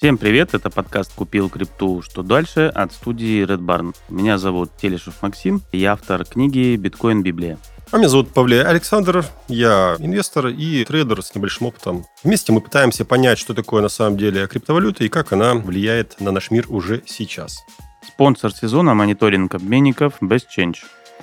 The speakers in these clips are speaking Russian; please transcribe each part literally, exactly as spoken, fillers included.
Всем привет, это подкаст «Купил крипту. Что дальше?» от студии Red Barn. Меня зовут Телешев Максим, я автор книги «Биткоин. Библия». А меня зовут Павлей Александр, я инвестор и трейдер с небольшим опытом. Вместе мы пытаемся понять, что такое на самом деле криптовалюта и как она влияет на наш мир уже сейчас. Спонсор сезона – мониторинг обменников BestChange.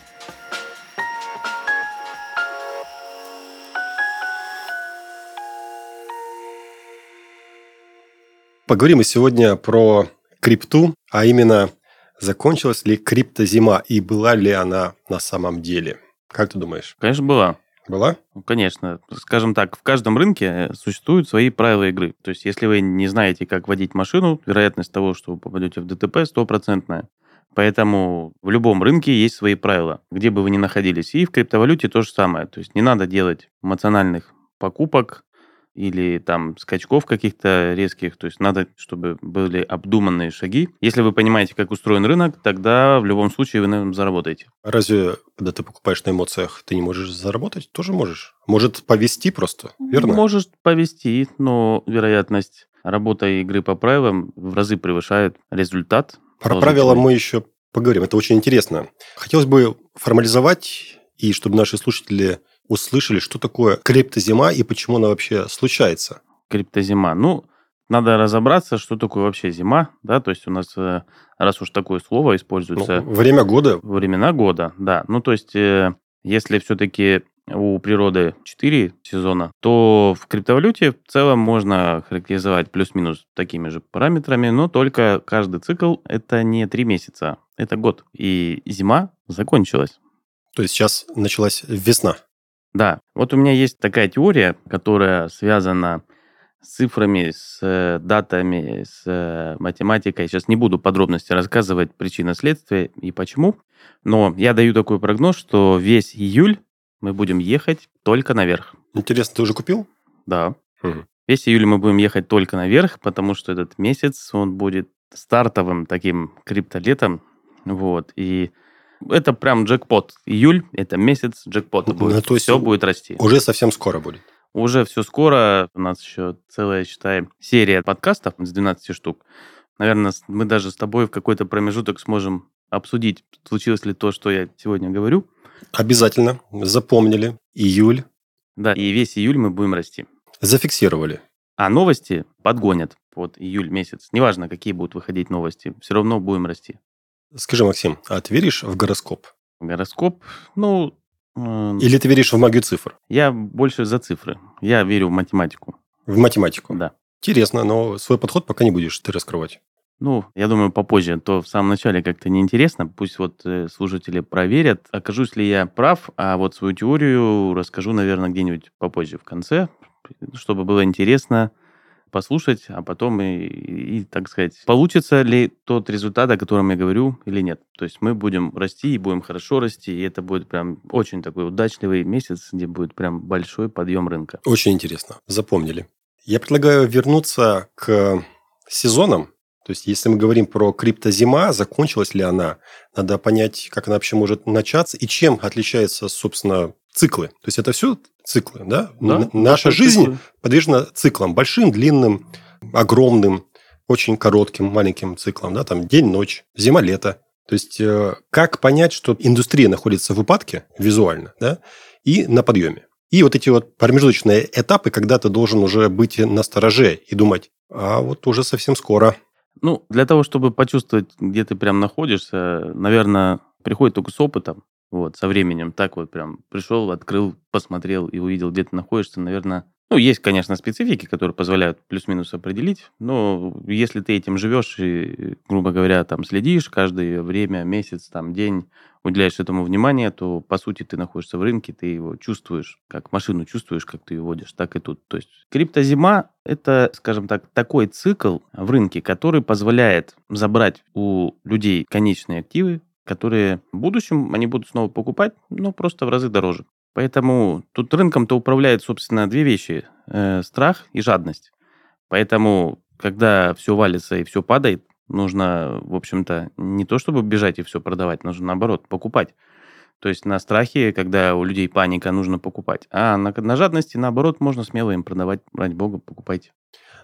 Поговорим мы сегодня про крипту, а именно, закончилась ли криптозима и была ли она на самом деле. Как ты думаешь? Конечно, была. Была? Ну, конечно. Скажем так, в каждом рынке существуют свои правила игры. То есть, если вы не знаете, как водить машину, вероятность того, что вы попадете в ДТП, стопроцентная. Поэтому в любом рынке есть свои правила, где бы вы ни находились. И в криптовалюте то же самое. То есть, не надо делать эмоциональных покупок или там скачков каких-то резких. То есть, надо, чтобы были обдуманные шаги. Если вы понимаете, как устроен рынок, тогда в любом случае вы на этом заработаете. Разве, когда ты покупаешь на эмоциях, ты не можешь заработать? Тоже можешь. Может повести просто, верно? Может повести, но вероятность работы игры по правилам в разы превышает результат. Про правила мы еще поговорим. Это очень интересно. Хотелось бы формализовать, и чтобы наши слушатели услышали, что такое криптозима и почему она вообще случается. Криптозима. Ну, надо разобраться, что такое вообще зима. Да? То есть, у нас, раз уж такое слово используется... Ну, время года. Времена года, да. Ну, то есть, если все-таки у природы четыре сезона, то в криптовалюте в целом можно характеризовать плюс-минус такими же параметрами, но только каждый цикл – это не три месяца, это год. И зима закончилась. То есть, сейчас началась весна. Да. Вот у меня есть такая теория, которая связана с цифрами, с датами, с математикой. Сейчас не буду подробности рассказывать причины следствия и почему, но я даю такой прогноз, что весь июль мы будем ехать только наверх. Интересно, ты уже купил? Да. Угу. Весь июль мы будем ехать только наверх, потому что этот месяц, он будет стартовым таким криптолетом. Вот. И это прям джекпот. Июль – это месяц джекпота будет. Ну, то есть все будет расти. Уже совсем скоро будет. Уже все скоро. У нас еще целая, считай, серия подкастов с двенадцати штук. Наверное, мы даже с тобой в какой-то промежуток сможем обсудить, случилось ли то, что я сегодня говорю. Обязательно. Запомнили. Июль. Да, и весь июль мы будем расти. Зафиксировали. А новости подгонят под июль месяц. Неважно, какие будут выходить новости, все равно будем расти. Скажи, Максим, а ты веришь в гороскоп? Гороскоп, ну... Э, Или ты веришь в магию цифр? Я больше за цифры. Я верю в математику. В математику? Да. Интересно, но свой подход пока не будешь ты раскрывать. Ну, я думаю, попозже. То в самом начале как-то неинтересно. Пусть вот э, слушатели проверят, окажусь ли я прав, а вот свою теорию расскажу, наверное, где-нибудь попозже в конце, чтобы было интересно послушать, а потом и, и, так сказать, получится ли тот результат, о котором я говорю, или нет. То есть мы будем расти и будем хорошо расти, и это будет прям очень такой удачливый месяц, где будет прям большой подъем рынка. Очень интересно. Запомнили. Я предлагаю вернуться к сезонам. То есть, если мы говорим про криптозима, закончилась ли она, надо понять, как она вообще может начаться и чем отличаются, собственно, циклы. То есть, это все циклы, да? Да, Наша жизнь циклы. подвержена циклам. Большим, длинным, огромным, очень коротким, маленьким циклам. Да? Там день-ночь, зима-лето. То есть, как понять, что индустрия находится в упадке визуально, да? И на подъеме. И вот эти вот промежуточные этапы, когда ты должен уже быть настороже и думать, а вот уже совсем скоро. Ну, для того, чтобы почувствовать, где ты прям находишься, наверное, приходит только с опытом, вот, со временем. Так вот прям пришел, открыл, посмотрел и увидел, где ты находишься, наверное... Ну, есть, конечно, специфики, которые позволяют плюс-минус определить, но если ты этим живешь и, грубо говоря, там следишь каждое время, месяц, там, день, уделяешь этому внимание, то, по сути, ты находишься в рынке, ты его чувствуешь, как машину чувствуешь, как ты ее водишь, так и тут. То есть криптозима – это, скажем так, такой цикл в рынке, который позволяет забрать у людей конечные активы, которые в будущем они будут снова покупать, но просто в разы дороже. Поэтому тут рынком-то управляет, собственно, две вещи э, – страх и жадность. Поэтому, когда все валится и все падает, нужно, в общем-то, не то чтобы бежать и все продавать, нужно, наоборот, покупать. То есть на страхе, когда у людей паника, нужно покупать. А на, на жадности, наоборот, можно смело им продавать, ради бога, покупайте.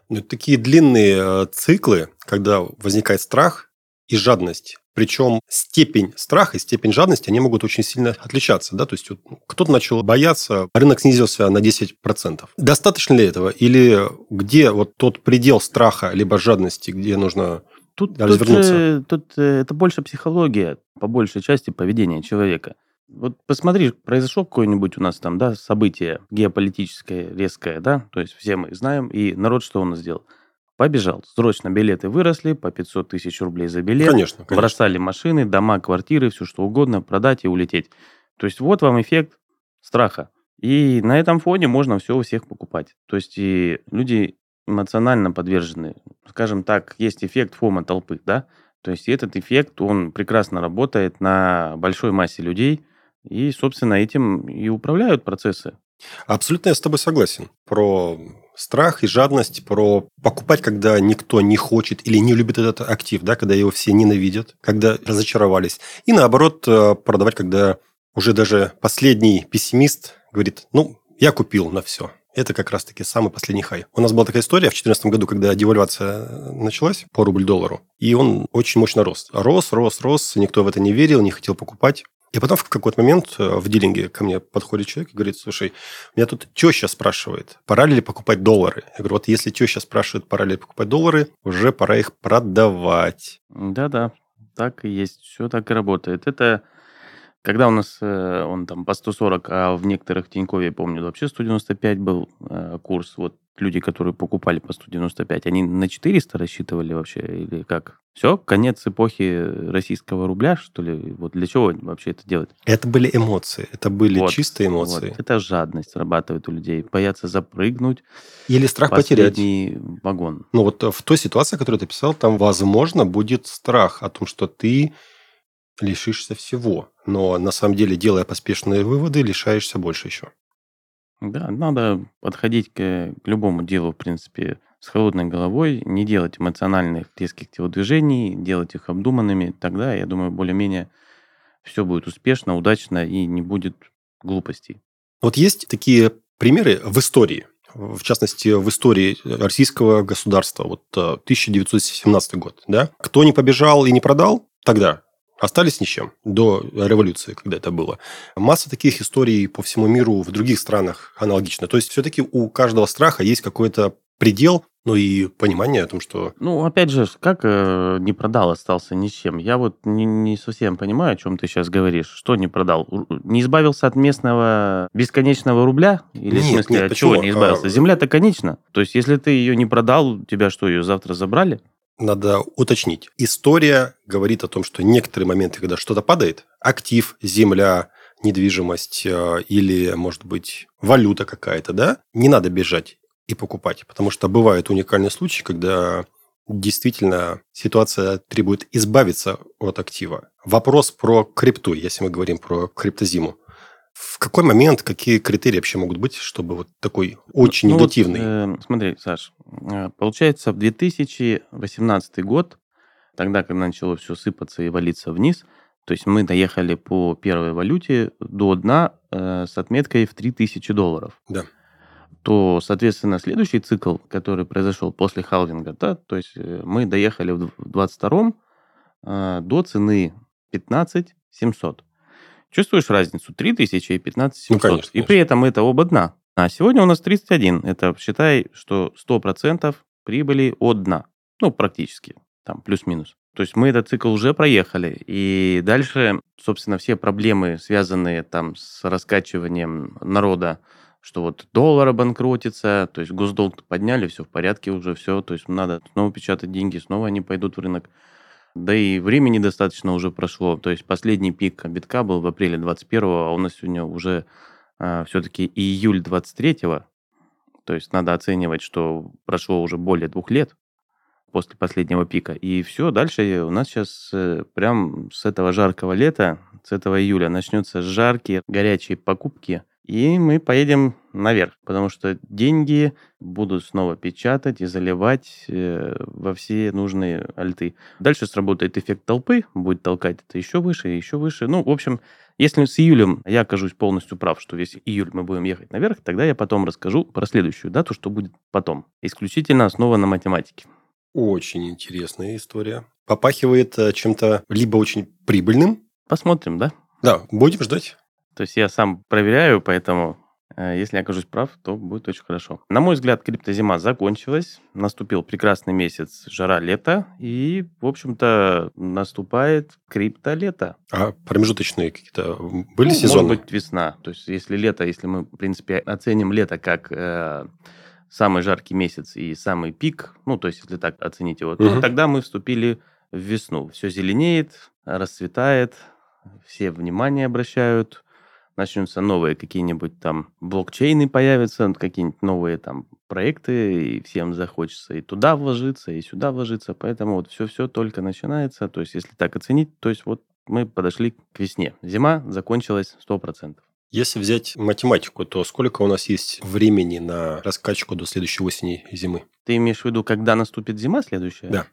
Ну, это такие длинные э, циклы, когда возникает страх и жадность. Причем степень страха и степень жадности, они могут очень сильно отличаться. Да? То есть, вот кто-то начал бояться, рынок снизился на десять процентов. Достаточно ли этого? Или где вот тот предел страха либо жадности, где нужно Тут, тут развернуться? же тут э, это больше психология, по большей части поведения человека. Вот посмотри, произошло какое-нибудь у нас там, да, событие геополитическое резкое, да, то есть все мы знаем, и народ что он сделал? Побежал. Срочно билеты выросли, по пятьсот тысяч рублей за билет, Конечно, конечно. бросали машины, дома, квартиры, все что угодно, продать и улететь. То есть вот вам эффект страха. И на этом фоне можно все у всех покупать. То есть и люди эмоционально подвержены. Скажем так, есть эффект фома толпы, да? То есть этот эффект, он прекрасно работает на большой массе людей, и, собственно, этим и управляют процессы. Абсолютно я с тобой согласен. Про страх и жадность, про покупать, когда никто не хочет или не любит этот актив, да, когда его все ненавидят, когда разочаровались. И наоборот, э, продавать, когда уже даже последний пессимист говорит, ну, я купил на все. Это как раз-таки самый последний хай. У нас была такая история в две тысячи четырнадцатом году, когда девальвация началась по рубль-доллару, и он очень мощно рос. Рос, рос, рос, никто в это не верил, не хотел покупать. И потом в какой-то момент в дилинге ко мне подходит человек и говорит, слушай, меня тут теща спрашивает, пора ли покупать доллары. Я говорю, вот если теща спрашивает, пора ли покупать доллары, уже пора их продавать. Да-да, так и есть, все так и работает. Это когда у нас э, он там по сто сорок, а в некоторых Тинькове, я помню, вообще сто девяносто пять был э, курс. Вот люди, которые покупали по сто девяносто пять, они на четыреста рассчитывали вообще или как? Все, конец эпохи российского рубля, что ли? Вот для чего вообще это делать? Это были эмоции, это были Вот, чистые вот. эмоции. Это жадность срабатывает у людей. Боятся запрыгнуть Или страх в потерять. последний вагон. Ну вот в той ситуации, которую ты писал, там, возможно, будет страх о том, что ты лишишься всего. Но на самом деле, делая поспешные выводы, лишаешься больше еще. Да, надо подходить к, к любому делу, в принципе, с холодной головой, не делать эмоциональных резких телодвижений, делать их обдуманными. Тогда, я думаю, более-менее все будет успешно, удачно и не будет глупостей. Вот есть такие примеры в истории. В частности, в истории российского государства. Вот э, тысяча девятьсот семнадцатый год. Да? Кто не побежал и не продал, тогда остались ни с чем. До революции, когда это было. Масса таких историй по всему миру, в других странах аналогично. То есть, все-таки у каждого страха есть какой-то предел, ну и понимание о том, что... Ну, опять же, как э, не продал, остался ни с чем? Я вот не, не совсем понимаю, о чем ты сейчас говоришь. Что не продал? У- Не избавился от местного бесконечного рубля? Или в Нет, смысле, нет, от чего почему? не избавился? А, Земля-то конечна. То есть, если ты ее не продал, у тебя что, ее завтра забрали? Надо уточнить. История говорит о том, что некоторые моменты, когда что-то падает, актив, земля, недвижимость э, или, может быть, валюта какая-то, да, не надо бежать и покупать, потому что бывают уникальные случаи, когда действительно ситуация требует избавиться от актива. Вопрос про крипту, если мы говорим про криптозиму. В какой момент, какие критерии вообще могут быть, чтобы вот такой очень Ну вот, негативный? э, смотри, Саш, э, получается, в две тысячи восемнадцатый год, тогда, когда начало все сыпаться и валиться вниз, то есть мы доехали по первой валюте до дна э, с отметкой в три тысячи долларов. Да. То, соответственно, следующий цикл, который произошел после халвинга, да, то есть э, мы доехали в двадцать втором э, до цены пятнадцать семьсот. Чувствуешь разницу? три тысячи и пятнадцать Ну, семьсот. конечно, И конечно. при этом это оба дна. А сегодня у нас тридцать один. Это, считай, что сто процентов прибыли от дна. Ну, практически. Там, плюс-минус. То есть мы этот цикл уже проехали. И дальше, собственно, все проблемы, связанные там с раскачиванием народа, что вот доллар обанкротится, то есть госдолг подняли, все в порядке уже, все. То есть надо снова печатать деньги, снова они пойдут в рынок. Да и времени достаточно уже прошло. То есть последний пик битка был в апреле двадцать первого, а у нас сегодня уже а, все-таки июль двадцать третьего. То есть надо оценивать, что прошло уже более двух лет после последнего пика. И все, дальше у нас сейчас э, прям с этого жаркого лета, с этого июля начнется жаркие, горячие покупки И мы поедем наверх, потому что деньги будут снова печатать и заливать э, во все нужные альты. Дальше сработает эффект толпы, будет толкать это еще выше и еще выше. Ну, в общем, если с июлем я окажусь полностью прав, что весь июль мы будем ехать наверх, тогда я потом расскажу про следующую дату, что будет потом. Исключительно основа на математике. Очень интересная история. Попахивает э, чем-то либо очень прибыльным. Посмотрим, да? Да, будем ждать. То есть я сам проверяю, поэтому э, если я окажусь прав, то будет очень хорошо. На мой взгляд, криптозима закончилась. Наступил прекрасный месяц, жара лета. И, в общем-то, наступает криптолето. А промежуточные какие-то были Ну, сезоны? может быть, весна. То есть если лето, если мы, в принципе, оценим лето как э, самый жаркий месяц и самый пик, ну, то есть если так оценить его, то Мгм. тогда мы вступили в весну. Все зеленеет, расцветает, все внимание обращают, начнутся новые какие-нибудь там блокчейны появятся, какие-нибудь новые там проекты, и всем захочется и туда вложиться, и сюда вложиться. Поэтому вот все-все только начинается. То есть, если так оценить, то есть вот мы подошли к весне. Зима закончилась сто процентов. Если взять математику, то сколько у нас есть времени на раскачку до следующей осени и зимы? Ты имеешь в виду, когда наступит зима следующая? Да.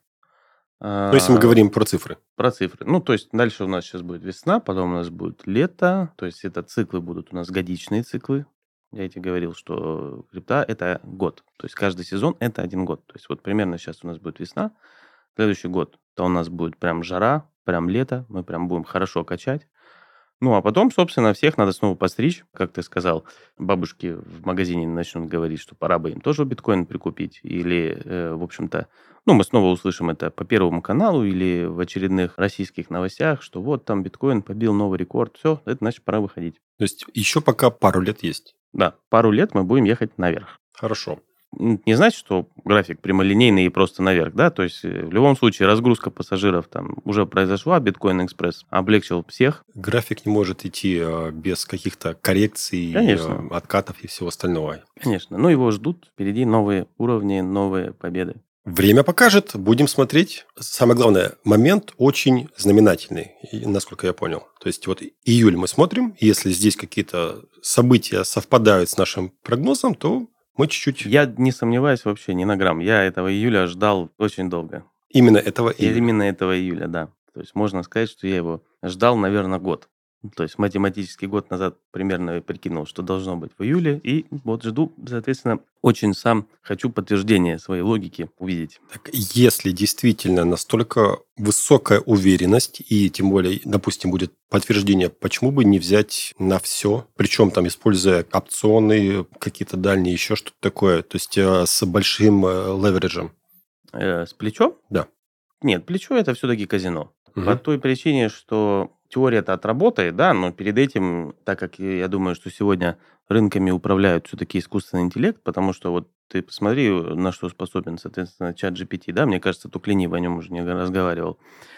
Ну, если мы А, говорим про цифры. Про цифры. Ну, то есть дальше у нас сейчас будет весна, потом у нас будет лето. То есть это циклы будут у нас годичные циклы. Я тебе говорил, что крипта– это год. То есть каждый сезон– это один год. То есть вот примерно сейчас у нас будет весна, следующий год, то у нас будет прям жара, прям лето, мы прям будем хорошо качать. Ну, а потом, собственно, всех надо снова постричь, как ты сказал. Бабушки в магазине начнут говорить, что пора бы им тоже биткоин прикупить. Или, э, в общем-то, ну, мы снова услышим это по Первому каналу или в очередных российских новостях, что вот там биткоин побил новый рекорд. Все, это значит, пора выходить. То есть еще пока пару лет есть. Да, пару лет мы будем ехать наверх. Хорошо. М, Не значит, что график прямолинейный и просто наверх, да, то есть э, в любом случае разгрузка пассажиров там уже произошла, Биткоин Экспресс облегчил всех. График не может идти э, без каких-то коррекций, Конечно. э, откатов и всего остального. Конечно, но его ждут впереди новые уровни, новые победы. Время покажет, будем смотреть. Самое главное, момент очень знаменательный, и- насколько я понял. То есть вот июль мы смотрим, и если здесь какие-то события совпадают с нашим прогнозом, то мы чуть-чуть Я не сомневаюсь вообще ни на грамм. Я этого июля ждал очень долго. именно этого И июля. именно этого июля, да. То есть можно сказать, что я его ждал, наверное, год. Ну, То есть математический год назад примерно я прикинул, что должно быть в июле. И вот жду, соответственно, очень сам хочу подтверждение своей логики увидеть. Так, если действительно настолько высокая уверенность, и тем более, допустим, будет подтверждение, почему бы не взять на все, причем там используя опционы, какие-то дальние, еще что-то такое, то есть э, с большим э, левериджем. Э, с плечом? Да. Нет, плечо это все-таки казино. По Мгм. той причине, что теория-то отработает, да, но перед этим, так как я думаю, что сегодня рынками управляют все-таки искусственный интеллект, потому что вот ты посмотри, на что способен, соответственно, чат джи пи ти, да, мне кажется, только ленивый о нем уже не разговаривал.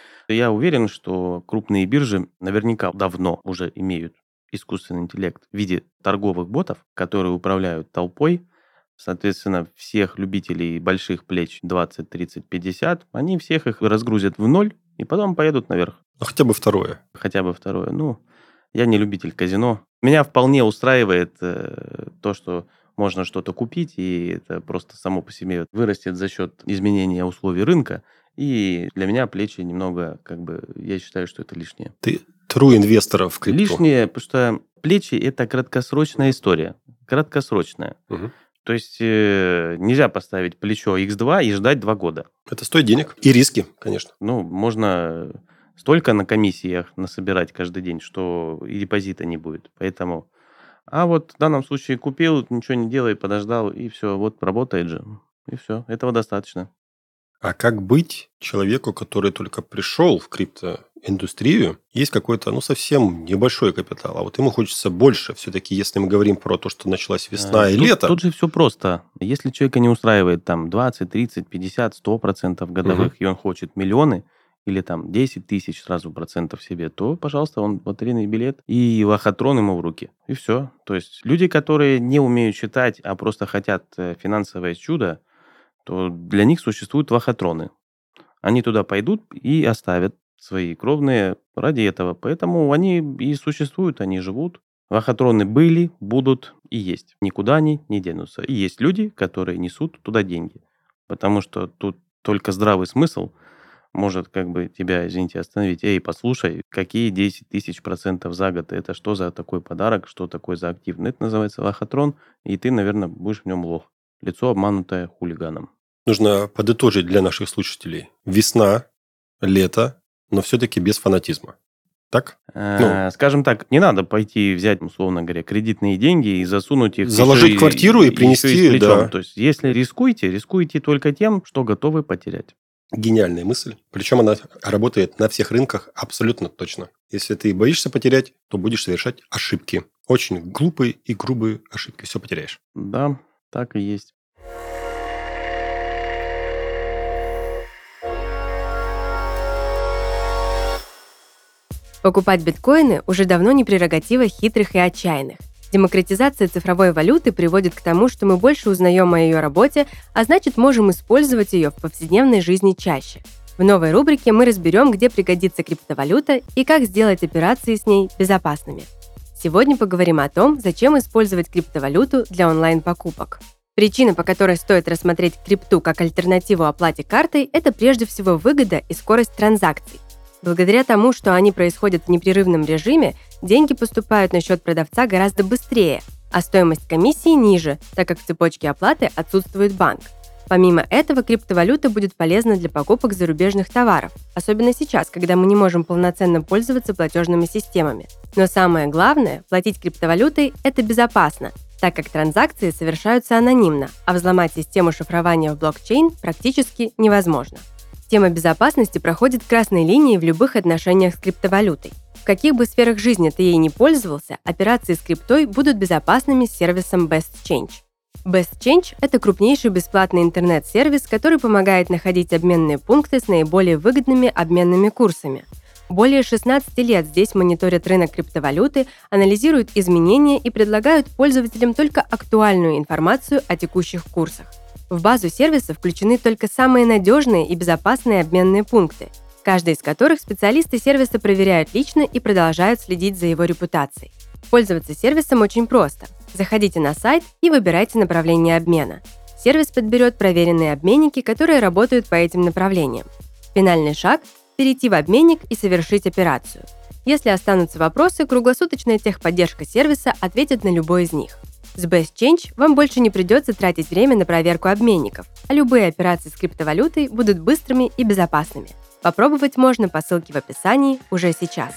Я уверен, что крупные биржи наверняка давно уже имеют искусственный интеллект в виде торговых ботов, которые управляют толпой. Соответственно, всех любителей больших плеч двадцать, тридцать, пятьдесят, они всех их разгрузят в ноль и потом поедут наверх. Ну, хотя бы второе. Хотя бы второе. Ну, я не любитель казино. Меня вполне устраивает э, то, что можно что-то купить, и это просто само по себе вырастет за счет изменения условий рынка. И для меня плечи немного, как бы, я считаю, что это лишнее. Ты true инвестора в крипту. Лишнее, потому что плечи– это краткосрочная история. Краткосрочная. Мгм. То есть э, нельзя поставить плечо икс два и ждать два года. Это стоит денег и риски, конечно. Ну, можно столько на комиссиях насобирать каждый день, что и депозита не будет. Поэтому... А вот в данном случае купил, ничего не делай, подождал, и все, вот работает же. И все, этого достаточно. А как быть человеку, который только пришел в криптоиндустрию, есть какой-то, ну, совсем небольшой капитал, а вот ему хочется больше. Все-таки, если мы говорим про то, что началась весна Э, и Тут, лето, тут же все просто. Если человека не устраивает там двадцать, тридцать, пятьдесят, сто процентов годовых, и он хочет миллионы, или там десять тысяч сразу процентов себе, то, пожалуйста, он лотерейный билет и лохотрон ему в руки. И все. То есть люди, которые не умеют считать, а просто хотят э, финансовое чудо, то для них существуют лохотроны. Они туда пойдут и оставят свои кровные ради этого. Поэтому они и существуют, они живут. Лохотроны были, будут и есть. Никуда они не денутся. И есть люди, которые несут туда деньги. Потому что тут только здравый смысл может как бы тебя, извините, остановить. Эй, послушай, какие десять тысяч процентов за год? Это что за такой подарок? Что такое за активный? Это называется лохотрон, и ты, наверное, будешь в нем лох. Лицо, обманутое хулиганом. Нужно подытожить для наших слушателей. Весна, лето, но все-таки без фанатизма. Так? Э, Скажем так, не надо пойти взять, условно говоря, кредитные деньги и засунуть их... Заложить еще квартиру и еще принести, с плечом. да. То есть, если рискуете, рискуйте только тем, что готовы потерять. Гениальная мысль. Причем она работает на всех рынках абсолютно точно. Если ты боишься потерять, то будешь совершать ошибки. Очень глупые и грубые ошибки. Все потеряешь. Да, так и есть. Покупать биткоины уже давно не прерогатива хитрых и отчаянных. Демократизация цифровой валюты приводит к тому, что мы больше узнаем о ее работе, а значит, можем использовать ее в повседневной жизни чаще. В новой рубрике мы разберем, где пригодится криптовалюта и как сделать операции с ней безопасными. Сегодня поговорим о том, зачем использовать криптовалюту для онлайн-покупок. Причина, по которой стоит рассмотреть крипту как альтернативу оплате картой, это прежде всего выгода и скорость транзакций. Благодаря тому, что они происходят в непрерывном режиме, деньги поступают на счет продавца гораздо быстрее, а стоимость комиссии ниже, так как в цепочке оплаты отсутствует банк. Помимо этого, криптовалюта будет полезна для покупок зарубежных товаров, особенно сейчас, когда мы не можем полноценно пользоваться платежными системами. Но самое главное, платить криптовалютой – это безопасно, так как транзакции совершаются анонимно, а взломать систему шифрования в блокчейн практически невозможно. Тема безопасности проходит красной линией в любых отношениях с криптовалютой. В каких бы сферах жизни ты ей не пользовался, операции с криптой будут безопасными с сервисом BestChange. BestChange – это крупнейший бесплатный интернет-сервис, который помогает находить обменные пункты с наиболее выгодными обменными курсами. Более шестнадцати лет здесь мониторят рынок криптовалюты, анализируют изменения и предлагают пользователям только актуальную информацию о текущих курсах. В базу сервиса включены только самые надежные и безопасные обменные пункты, каждый из которых специалисты сервиса проверяют лично и продолжают следить за его репутацией. Пользоваться сервисом очень просто. Заходите на сайт и выбирайте направление обмена. Сервис подберет проверенные обменники, которые работают по этим направлениям. Финальный шаг – перейти в обменник и совершить операцию. Если останутся вопросы, круглосуточная техподдержка сервиса ответит на любой из них. С BestChange вам больше не придется тратить время на проверку обменников, а любые операции с криптовалютой будут быстрыми и безопасными. Попробовать можно по ссылке в описании уже сейчас.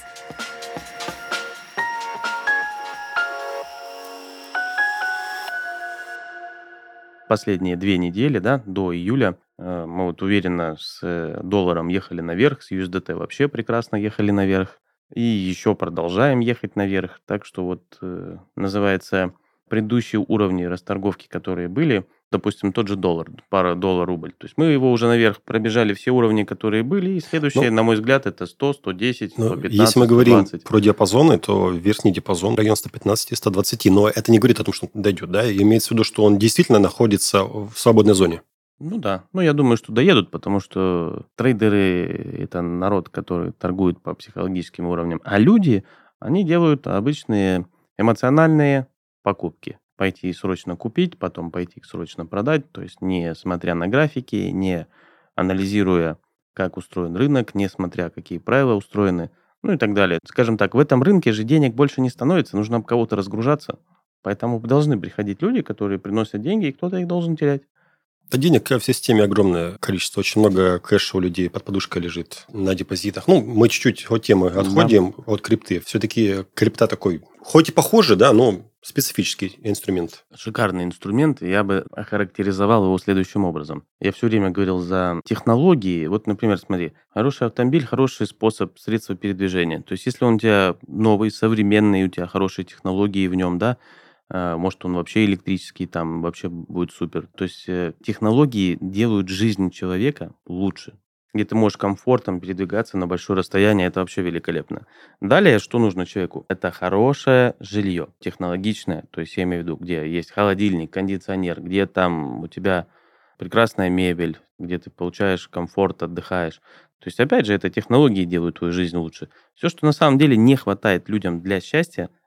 Последние две недели, да, до июля, э, мы вот уверенно с э, долларом ехали наверх, с ю эс ди ти вообще прекрасно ехали наверх, и еще продолжаем ехать наверх. Так что вот э, называется... предыдущие уровни расторговки, которые были, допустим, тот же доллар, пара доллар-рубль. То есть мы его уже наверх пробежали все уровни, которые были, и следующее, ну, на мой взгляд, это сто, сто десять, сто пятнадцать, если мы говорим сто двадцать. Про диапазоны, то верхний диапазон район сто пятнадцать - сто двадцать, но это не говорит о том, что он дойдет, да? Имеется в виду, что он действительно находится в свободной зоне. Ну да, ну я думаю, что доедут, потому что трейдеры – это народ, который торгует по психологическим уровням, а люди, они делают обычные эмоциональные покупки. Пойти срочно купить, потом пойти срочно продать, то есть не смотря на графики, не анализируя, как устроен рынок, не смотря, какие правила устроены, ну и так далее. Скажем так, в этом рынке же денег больше не становится, нужно об кого-то разгружаться, поэтому должны приходить люди, которые приносят деньги, и кто-то их должен терять. Да, денег в системе огромное количество. Очень много кэша у людей под подушкой лежит на депозитах. Ну, мы чуть-чуть от темы отходим, да. От крипты. Все-таки крипта такой, хоть и похоже, да, но специфический инструмент. Шикарный инструмент. Я бы охарактеризовал его следующим образом. Я все время говорил за технологии. Вот, например, смотри, хороший автомобиль, хороший способ, средства передвижения. То есть, если он у тебя новый, современный, у тебя хорошие технологии в нем, да, может, он вообще электрический, там вообще будет супер. То есть технологии делают жизнь человека лучше. Где ты можешь комфортом передвигаться на большое расстояние, это вообще великолепно. Далее, что нужно человеку? Это хорошее жилье, технологичное. То есть я имею в виду, где есть холодильник, кондиционер, где там у тебя прекрасная мебель, где ты получаешь комфорт, отдыхаешь. То есть, опять же, это технологии делают твою жизнь лучше. Все, что на самом деле не хватает людям для счастья,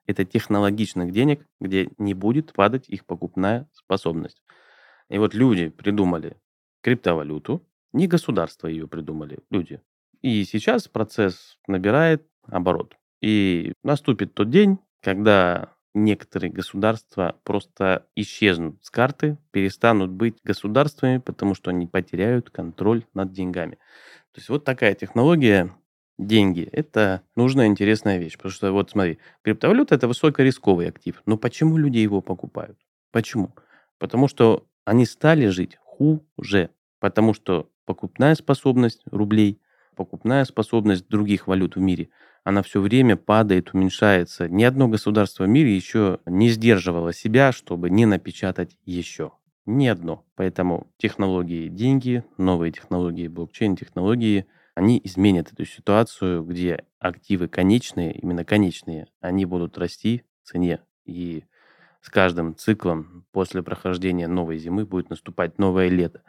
это технологичных денег, где не будет падать их покупная способность. И вот люди придумали криптовалюту, не государство ее придумали, люди. И сейчас процесс набирает оборот. И наступит тот день, когда некоторые государства просто исчезнут с карты, перестанут быть государствами, потому что они потеряют контроль над деньгами. То есть вот такая технология. Деньги– это нужная, интересная вещь. Потому что вот смотри, криптовалюта– это высокорисковый актив. Но почему люди его покупают? Почему? Потому что они стали жить хуже. Потому что покупная способность рублей, покупная способность других валют в мире, она все время падает, уменьшается. Ни одно государство в мире еще не сдерживало себя, чтобы не напечатать еще. Ни одно. Поэтому технологии деньги, новые технологии блокчейн-технологии, они изменят эту ситуацию, где активы конечные, именно конечные, они будут расти в цене. И с каждым циклом после прохождения новой зимы будет наступать новое лето.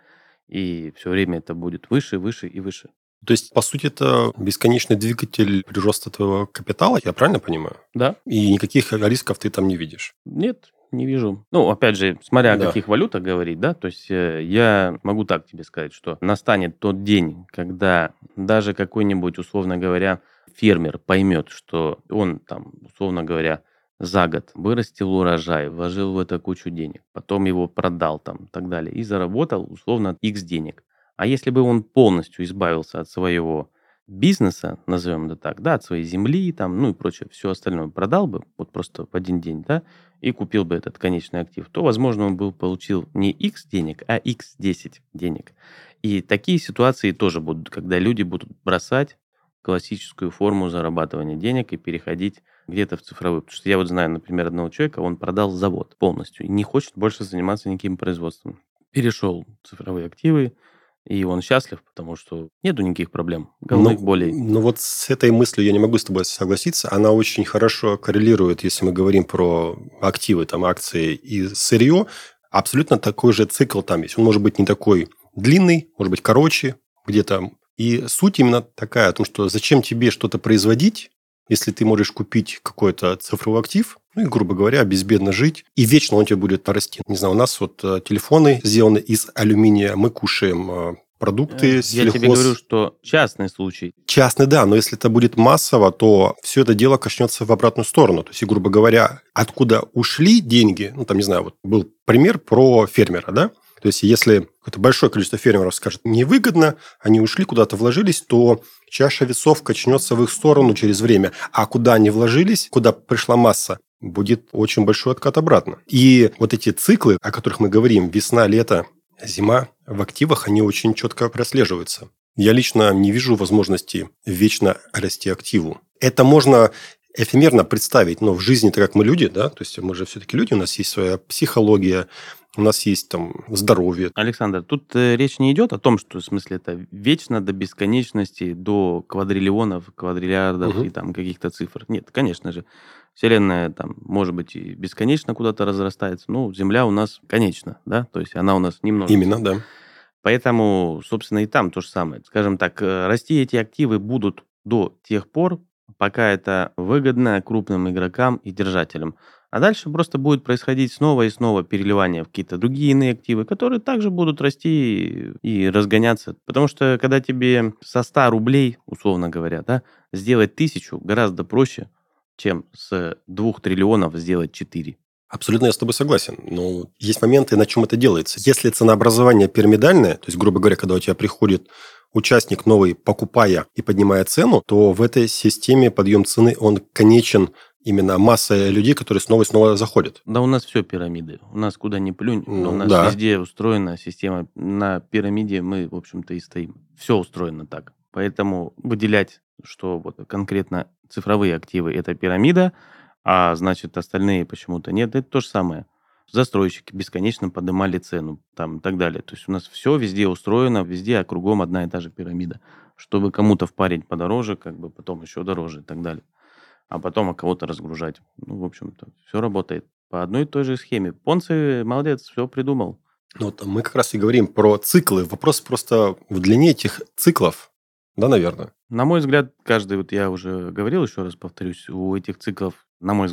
И все время это будет выше, выше и выше. То есть, по сути, это бесконечный двигатель прироста твоего капитала, я правильно понимаю? Да. И никаких рисков ты там не видишь? Нет, не вижу. Ну, опять же, смотря Да. о каких валютах говорить, да, то есть э, я могу так тебе сказать, что настанет тот день, когда даже какой-нибудь, условно говоря, фермер поймет, что он там, условно говоря, за год вырастил урожай, вложил в это кучу денег, потом его продал там и так далее, и заработал, условно, X денег. А если бы он полностью избавился от своего бизнеса, назовем это так, да, от своей земли, там, ну и прочее, все остальное продал бы, вот просто в один день, да, и купил бы этот конечный актив, то, возможно, он бы получил не X денег, а икс десять денег. И такие ситуации тоже будут, когда люди будут бросать классическую форму зарабатывания денег и переходить где-то в цифровую. Потому что я вот знаю, например, одного человека, он продал завод полностью и не хочет больше заниматься никаким производством. Перешел в цифровые активы, и он счастлив, потому что нету никаких проблем, головных Ну, болей. ну вот с этой мыслью я не могу с тобой согласиться. Она очень хорошо коррелирует, если мы говорим про активы, там, акции и сырье. Абсолютно такой же цикл там есть. Он может быть не такой длинный, может быть короче где-то. И суть именно такая, о том, что зачем тебе что-то производить, если ты можешь купить какой-то цифровой актив, ну и, грубо говоря, безбедно жить, и вечно он тебе будет расти. Не знаю, у нас вот э, телефоны сделаны из алюминия, мы кушаем э, продукты, Я сельхоз. тебе говорю, что частный случай. Частный, да, но если это будет массово, то все это дело коснется в обратную сторону. То есть, и, грубо говоря, откуда ушли деньги, ну, там, не знаю, вот был пример про фермера, да? То есть, если какое-то большое количество фермеров скажет, невыгодно, они ушли, куда-то вложились, то чаша весов качнется в их сторону через время. А куда они вложились, куда пришла масса, будет очень большой откат обратно. И вот эти циклы, о которых мы говорим, весна, лето, зима, в активах, они очень четко прослеживаются. Я лично не вижу возможности вечно расти активу. Это можно эфемерно представить, но в жизни-то как мы люди, да, то есть мы же все-таки люди, у нас есть своя психология, у нас есть там здоровье. Александр, тут э, речь не идет о том, что в смысле это вечно до бесконечности, до квадриллионов, квадриллиардов Угу. и там каких-то цифр. Нет, конечно же. Вселенная там, может быть, и бесконечно куда-то разрастается, но Земля у нас конечна, да, то есть она у нас немного. Именно, да. Поэтому, собственно, и там то же самое. Скажем так, э, расти эти активы будут до тех пор, пока это выгодно крупным игрокам и держателям. А дальше просто будет происходить снова и снова переливание в какие-то другие иные активы, которые также будут расти и разгоняться. Потому что когда тебе со ста рублей, условно говоря, да, сделать тысячу гораздо проще, чем с двух триллионов сделать четыре. Абсолютно я с тобой согласен. Но есть моменты, на чем это делается. Если ценообразование пирамидальное, то есть, грубо говоря, когда у тебя приходит участник новый, покупая и поднимая цену, то в этой системе подъем цены, он конечен именно массой людей, которые снова и снова заходят. Да у нас все пирамиды. У нас куда ни плюнь, но Ну, у нас да. везде устроена система. На пирамиде мы, в общем-то, и стоим. Все устроено так. Поэтому выделять, что вот конкретно цифровые активы– это пирамида, а значит остальные почему-то нет, это то же самое. Застройщики бесконечно поднимали цену там, и так далее. То есть у нас все везде устроено, везде кругом одна и та же пирамида. Чтобы кому-то впарить подороже, как бы потом еще дороже и так далее. А потом а кого-то разгружать. Ну, в общем-то, все работает по одной и той же схеме. Понци молодец, все придумал. Ну, вот мы как раз и говорим про циклы. Вопрос просто в длине этих циклов, да, наверное? На мой взгляд, каждый, вот я уже говорил, еще раз повторюсь, у этих циклов, на мой взгляд,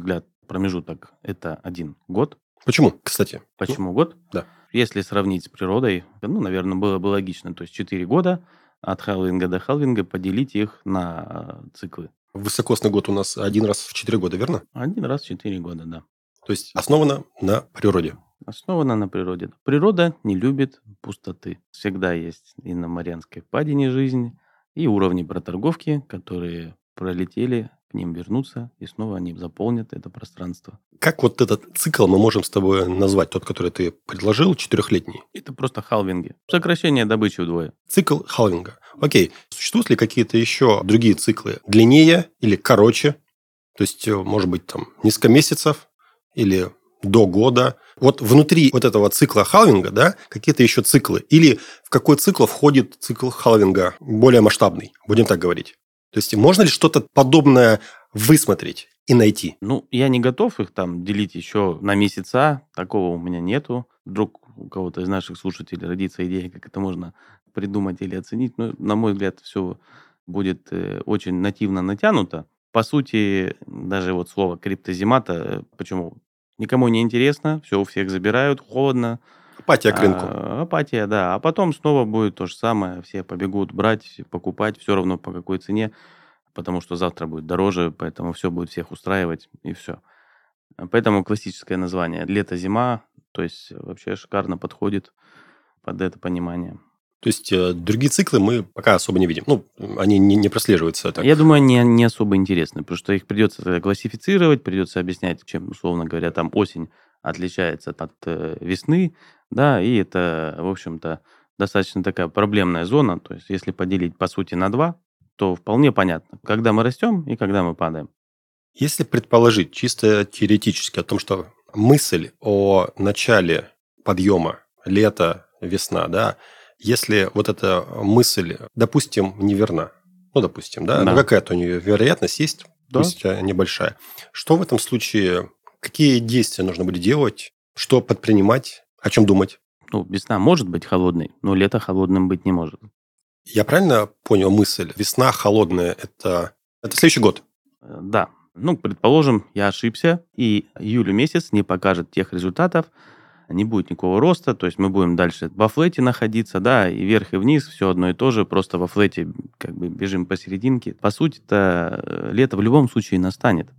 промежуток – это один год. Почему, кстати? Почему год? Да. Если сравнить с природой, ну, наверное, было бы логично. То есть четыре года от халвинга до халвинга поделить их на циклы. Высокосный год у нас один раз в четыре года, верно? Один раз в четыре года, да. То есть основано на природе. Основана на природе. Природа не любит пустоты. Всегда есть и на Марианской впадине жизнь, и уровни проторговки, которые пролетели, к ним вернутся, и снова они заполнят это пространство. Как вот этот цикл мы можем с тобой назвать, тот, который ты предложил, четырехлетний? Это просто халвинги. Сокращение добычи вдвое. Цикл халвинга. Окей. Существуют ли какие-то еще другие циклы? Длиннее или короче? То есть, может быть, там несколько месяцев или до года. Вот внутри вот этого цикла халвинга, да, какие-то еще циклы. Или в какой цикл входит цикл халвинга более масштабный, будем так говорить. То есть, можно ли что-то подобное высмотреть и найти? Ну, я не готов их там делить еще на месяца. Такого у меня нету. Вдруг у кого-то из наших слушателей родится идея, как это можно придумать или оценить. Но, на мой взгляд, все будет э, очень нативно натянуто. По сути, даже вот слово криптозима-то, почему? Никому не интересно, все у всех забирают, холодно. Апатия к рынку. А, апатия, да. А потом снова будет то же самое. Все побегут брать, покупать, все равно по какой цене, потому что завтра будет дороже, поэтому все будет всех устраивать, и все. Поэтому классическое название лето-зима, то есть вообще шикарно подходит под это понимание. То есть, э, другие циклы мы пока особо не видим. Ну, они не, не прослеживаются так. Я думаю, они не особо интересны, потому что их придется классифицировать, придется объяснять, чем, условно говоря, там осень отличается от э, весны, да, и это, в общем-то, достаточно такая проблемная зона. То есть, если поделить, по сути, на два, то вполне понятно, когда мы растем и когда мы падаем. Если предположить чисто теоретически о том, что мысль о начале подъема лето, весна, да, если вот эта мысль, допустим, неверна, ну, допустим, да, Да. но какая-то у нее вероятность есть, Да. пусть э, небольшая, что в этом случае, какие действия нужно будет делать, что предпринимать, о чем думать? Ну, весна может быть холодной, но лето холодным быть не может. Я правильно понял мысль? Весна холодная – это, это следующий год. Э, Да. Ну, предположим, я ошибся, и июль месяц не покажет тех результатов, не будет никакого роста, то есть мы будем дальше во флете находиться, да, и вверх, и вниз, все одно и то же, просто во флете как бы бежим посерединке. По сути-то э, лето в любом случае настанет,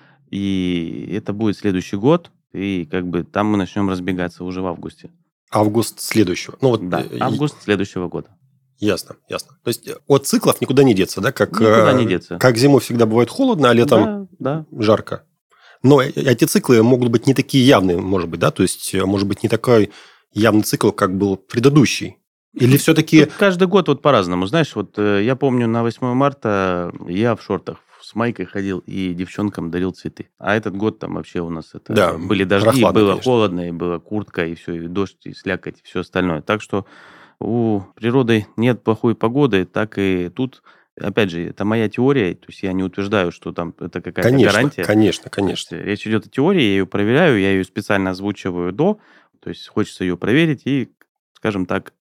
и это будет следующий год, и как бы там мы начнем разбегаться уже в августе. Август следующего. Ну, вот, Да, э, август следующего года. Ясно, ясно. То есть, от циклов никуда не деться, да? Как, Никуда э, не деться. Как зимой всегда бывает холодно, а летом Да, да. жарко. Но э- эти циклы могут быть не такие явные, может быть, да? То есть, э, может быть, не такой явный цикл, как был предыдущий. Или все-таки... Тут каждый год вот по-разному. Знаешь, вот э, я помню, на восьмое марта я в шортах с майкой ходил и девчонкам дарил цветы. А этот год там вообще у нас это Да, были дожди, и прохладно, было конечно. холодно, и была куртка, и все, и дождь, и слякоть, и все остальное. Так что у природы нет плохой погоды, так и тут, опять же, это моя теория, то есть я не утверждаю, что там это какая-то Конечно, гарантия. конечно, То есть конечно. речь идет о теории, я ее проверяю, я ее специально озвучиваю до, то есть хочется ее проверить и, скажем так,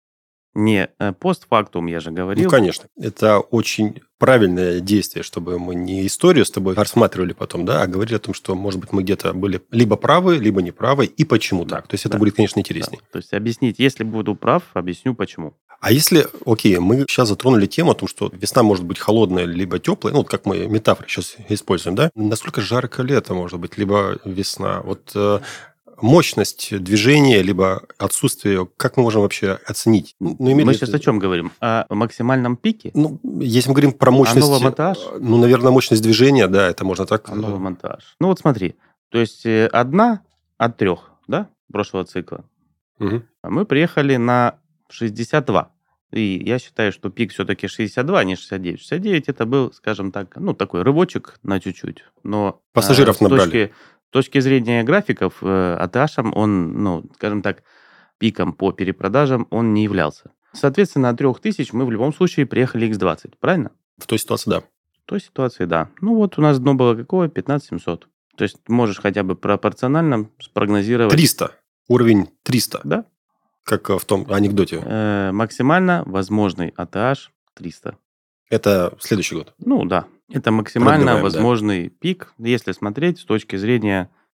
не э, постфактум, я же Ну, говорил. конечно. Это очень правильное действие, чтобы мы не историю с тобой рассматривали потом, да, а говорили о том, что, может быть, мы где-то были либо правы, либо неправы, и почему Да, так. То есть, это да, будет, конечно, да. интереснее. То есть объяснить, если буду прав, объясню почему. А если, окей, мы сейчас затронули тему о том, что весна может быть холодная, либо теплая, ну, вот как мы метафоры сейчас используем, да? Насколько жарко лето может быть, либо весна? Вот э, мощность движения, либо отсутствие ее, как мы можем вообще оценить? Ну, имеет Мы ли сейчас это- о чем говорим? О максимальном пике? Ну, если мы говорим про мощность... новом монтаж? Ну, наверное, мощность движения, да, это можно так... А новый монтаж. Ну вот смотри, то есть э, одна от трех, да, прошлого цикла. Мгм. А мы приехали на шестьдесят два. И я считаю, что пик все-таки шестьдесят два, а не шестьдесят девять. шестьдесят девять это был, скажем так, ну такой рывочек на чуть-чуть. Но Пассажиров э, с набрали. точки, с точки зрения графиков, э, АТХом он, ну, скажем так, пиком по перепродажам он не являлся. Соответственно, от трех тысяч мы в любом случае приехали икс двадцать, правильно? В той ситуации, да. В той ситуации, да. Ну вот у нас дно было какое? пятнадцать семьсот. То есть можешь хотя бы пропорционально спрогнозировать. триста. Уровень триста. Да. Как в том анекдоте. Э, максимально возможный АТH триста. Это следующий год. Ну да. Это максимально Продлеваем, да. возможный пик, если смотреть с точки зрения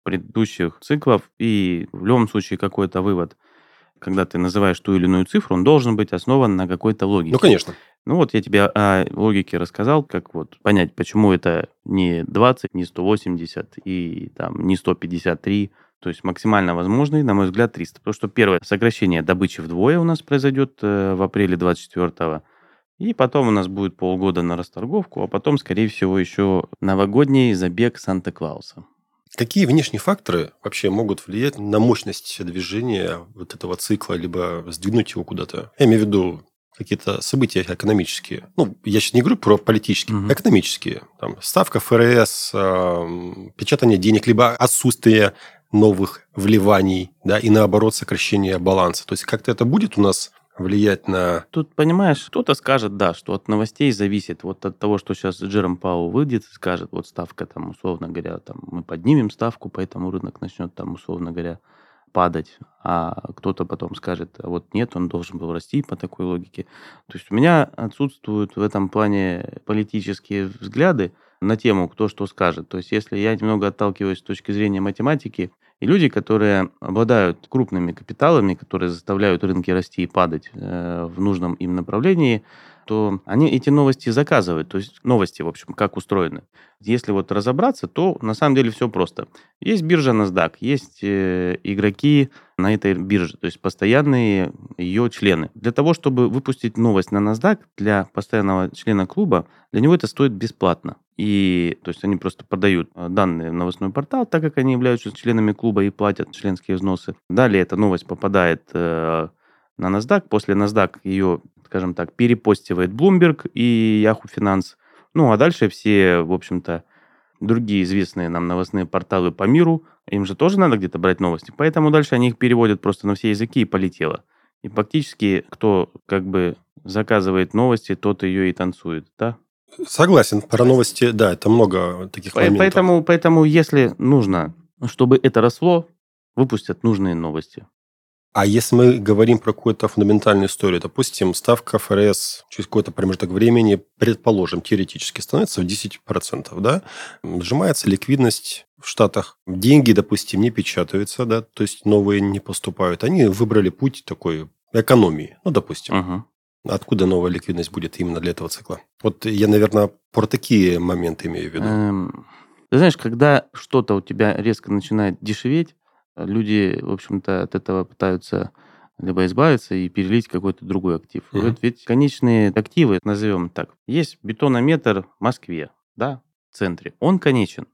предыдущих циклов, и в любом случае какой-то вывод, когда ты называешь ту или иную цифру, он должен быть основан на какой-то логике. Ну, конечно. Ну вот я тебе о логике рассказал, как вот понять, почему это не двадцать, не сто восемьдесят и там не сто пятьдесят три, то есть максимально возможный, на мой взгляд, триста. Потому что первое, сокращение добычи вдвое у нас произойдет э, в апреле двадцать четвёртого, и потом у нас будет полгода на расторговку, а потом, скорее всего, еще новогодний забег Санта-Клауса. Какие внешние факторы вообще могут влиять на мощность движения вот этого цикла, либо сдвинуть его куда-то? Я имею в виду какие-то события экономические. Ну, я сейчас не говорю про политические, Мгм. экономические. Там, ставка ФРС, э, печатание денег, либо отсутствие новых вливаний, да, и наоборот сокращение баланса. То есть как-то это будет у нас влиять на... Тут, понимаешь, кто-то скажет, да, что от новостей зависит, вот от того, что сейчас Джером Пауэлл выйдет и скажет, вот ставка там, условно говоря, там, мы поднимем ставку, поэтому рынок начнет там, условно говоря, падать, а кто-то потом скажет, а вот нет, он должен был расти по такой логике. То есть у меня отсутствуют в этом плане политические взгляды на тему, кто что скажет. То есть если я немного отталкиваюсь с точки зрения математики, и люди, которые обладают крупными капиталами, которые заставляют рынки расти и падать э, в нужном им направлении, то они эти новости заказывают. То есть новости, в общем, как устроены. Если вот разобраться, то на самом деле все просто. Есть биржа NASDAQ, есть э, игроки на этой бирже, то есть постоянные ее члены. Для того, чтобы выпустить новость на NASDAQ, для постоянного члена клуба, для него это стоит бесплатно. И, то есть они просто продают э, данные в новостной портал, так как они являются членами клуба и платят членские взносы. Далее эта новость попадает э, на NASDAQ. После NASDAQ ее, скажем так, перепостивает Bloomberg и Yahoo Finance. Ну, а дальше все, в общем-то, другие известные нам новостные порталы по миру, им же тоже надо где-то брать новости. Поэтому дальше они их переводят просто на все языки, и полетело. И фактически, кто как бы заказывает новости, тот ее и танцует, да? Согласен, про новости, да, это много таких По- моментов. Поэтому, поэтому, если нужно, чтобы это росло, выпустят нужные новости. А если мы говорим про какую-то фундаментальную историю, допустим, ставка ФРС через какой-то промежуток времени, предположим, теоретически становится в десять процентов, да, сжимается ликвидность в Штатах, деньги, допустим, не печатаются, да, то есть новые не поступают, они выбрали путь такой экономии, ну, допустим. Угу. Откуда новая ликвидность будет именно для этого цикла? Вот я, наверное, про такие моменты имею в виду. Эм, Ты знаешь, когда что-то у тебя резко начинает дешеветь, люди, в общем-то, от этого пытаются либо избавиться и перелить в какой-то другой актив. Мгм. Вот ведь конечные активы, назовем так, есть бетонометр в Москве, да, в центре, он конечен.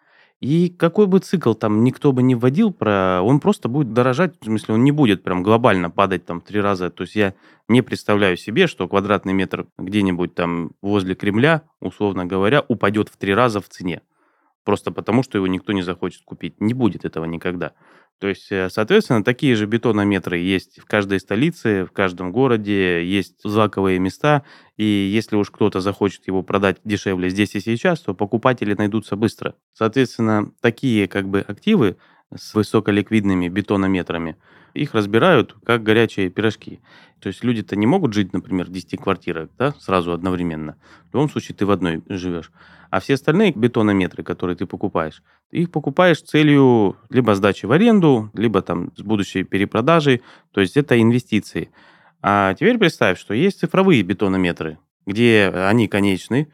И какой бы цикл там никто бы не вводил, про, он просто будет дорожать, в смысле, он не будет прям глобально падать там в три раза. То есть я не представляю себе, что квадратный метр где-нибудь там возле Кремля, условно говоря, упадет в три раза в цене. Просто потому, что его никто не захочет купить. Не будет этого никогда. То есть, э, соответственно, такие же бетонометры есть в каждой столице, в каждом городе, есть злаковые места, и если уж кто-то захочет его продать дешевле здесь и сейчас, то покупатели найдутся быстро. Соответственно, такие как бы активы с высоколиквидными бетонометрами, их разбирают как горячие пирожки. То есть люди-то не могут жить, например, в десяти квартирах, да, сразу одновременно. В любом случае ты в одной живешь. А все остальные бетонометры, которые ты покупаешь, ты их покупаешь с целью либо сдачи в аренду, либо там с будущей перепродажей. То есть это инвестиции. А теперь представь, что есть цифровые бетонометры, где они конечны,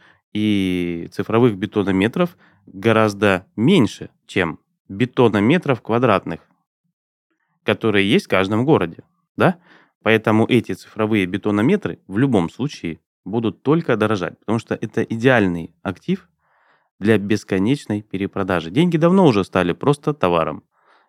и цифровых бетонометров гораздо меньше, чем бетонометров квадратных, которые есть в каждом городе, да? Поэтому эти цифровые бетонометры в любом случае будут только дорожать, потому что это идеальный актив для бесконечной перепродажи. Деньги давно уже стали просто товаром.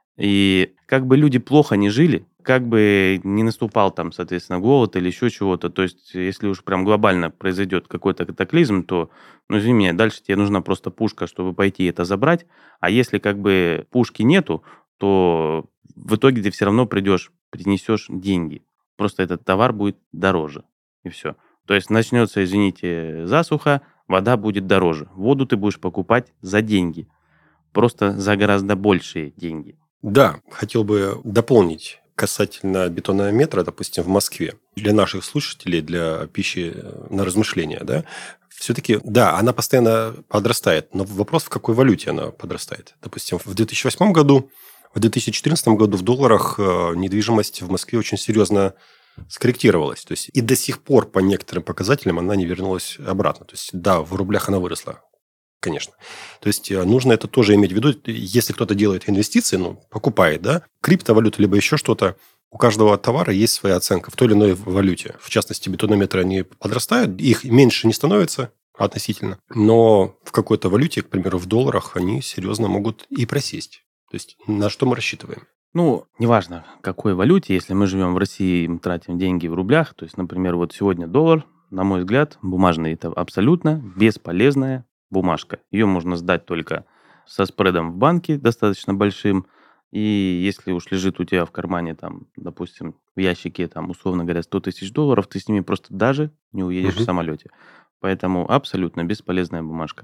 И как бы люди плохо не жили, как бы не наступал там, соответственно, голод или еще чего-то, то есть если уж прям глобально произойдет какой-то катаклизм, то, ну, извини меня, дальше тебе нужна просто пушка, чтобы пойти это забрать, а если как бы пушки нету, то в итоге ты все равно придешь, принесешь деньги. Просто этот товар будет дороже, и все. То есть начнется, извините, засуха, вода будет дороже. Воду ты будешь покупать за деньги, просто за гораздо большие деньги. Да, хотел бы дополнить. касательно бетонного метра, допустим, в Москве, для наших слушателей, для пищи на размышления, да, все-таки, да, она постоянно подрастает, но вопрос, в какой валюте она подрастает. Допустим, в две тысячи восьмом году, в две тысячи четырнадцатом году в долларах недвижимость в Москве очень серьезно скорректировалась. То есть и до сих пор по некоторым показателям она не вернулась обратно. То есть, да, в рублях она выросла, конечно. То есть нужно это тоже иметь в виду. Если кто-то делает инвестиции, ну, покупает, да, криптовалюту, либо еще что-то, у каждого товара есть своя оценка в той или иной валюте. В частности, бетонометры, они подрастают, их меньше не становится относительно, но в какой-то валюте, к примеру, в долларах, они серьезно могут и просесть. То есть на что мы рассчитываем? Ну, неважно, какой валюте, если мы живем в России, мы тратим деньги в рублях, то есть, например, вот сегодня доллар, на мой взгляд, бумажный, это абсолютно бесполезная бумажка. Ее можно сдать только со спредом в банке достаточно большим, и если уж лежит у тебя в кармане, там, допустим, в ящике, там, условно говоря, сто тысяч долларов, ты с ними просто даже не уедешь Угу. в самолете. Поэтому абсолютно бесполезная бумажка.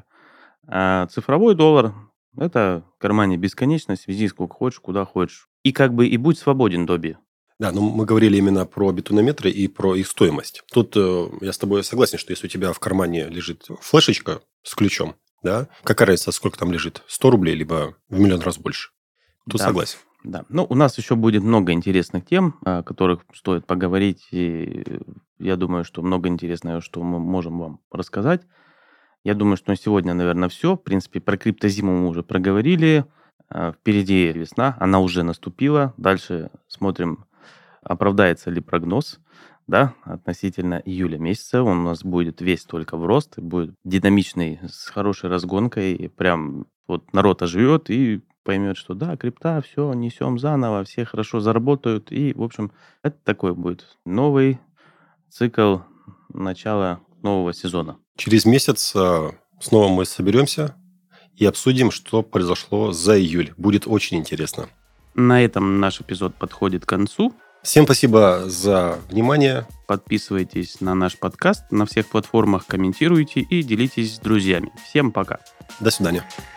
А цифровой доллар – это в кармане бесконечность, вези сколько хочешь, куда хочешь. И как бы и будь свободен, Добби. Да, но мы говорили именно про бетонометры и про их стоимость. Тут э, я с тобой согласен, что если у тебя в кармане лежит флешечка с ключом, да, какая разница, сколько там лежит, сто рублей, либо в миллион раз больше. Тут Да. согласен. Да, ну, у нас еще будет много интересных тем, о которых стоит поговорить, и я думаю, что много интересного, что мы можем вам рассказать. Я думаю, что на сегодня, наверное, все. В принципе, про криптозиму мы уже проговорили. А, Впереди весна, она уже наступила. Дальше смотрим, оправдается ли прогноз, да, относительно июля месяца. Он у нас будет весь только в рост, будет динамичный, с хорошей разгонкой. И прям вот народ оживет и поймет, что да, крипта, все, несем заново, все хорошо заработают. И, в общем, это такой будет новый цикл начала нового сезона. Через месяц э, снова мы соберемся и обсудим, что произошло за июль. Будет очень интересно. На этом наш эпизод подходит к концу. Всем спасибо за внимание. Подписывайтесь на наш подкаст на всех платформах, комментируйте и делитесь с друзьями. Всем пока. До свидания.